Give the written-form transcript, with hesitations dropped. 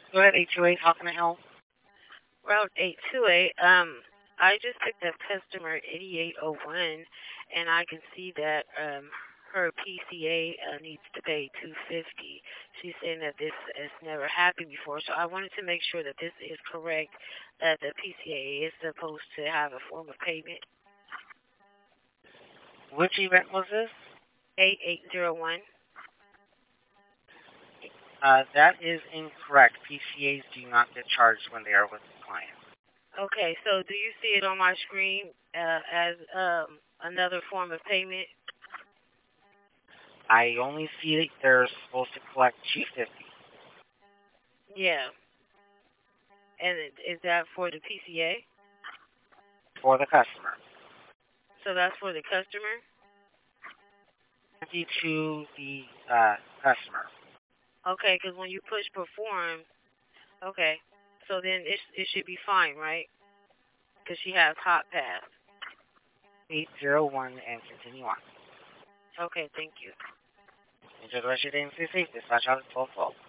Go ahead, 828. How can I help? Route 828. I just picked up customer 8801, and I can see that her PCA needs to pay 250. She's saying that this has never happened before, so I wanted to make sure that this is correct. That the PCA is supposed to have a form of payment. Which event was this? 8801. That is incorrect. PCAs do not get charged when they are with the client. Okay, so do you see it on my screen as another form of payment? I only see that they're supposed to collect 250 Yeah. And is that for the PCA? for the customer. So that's for the customer? 50 to the customer. Okay, because when you push perform, okay, so then it should be fine, right? Because she has hot pass. 801 and continue on. Okay, thank you. Enjoy the rest of your day and stay safe. Dispatch out at 1212.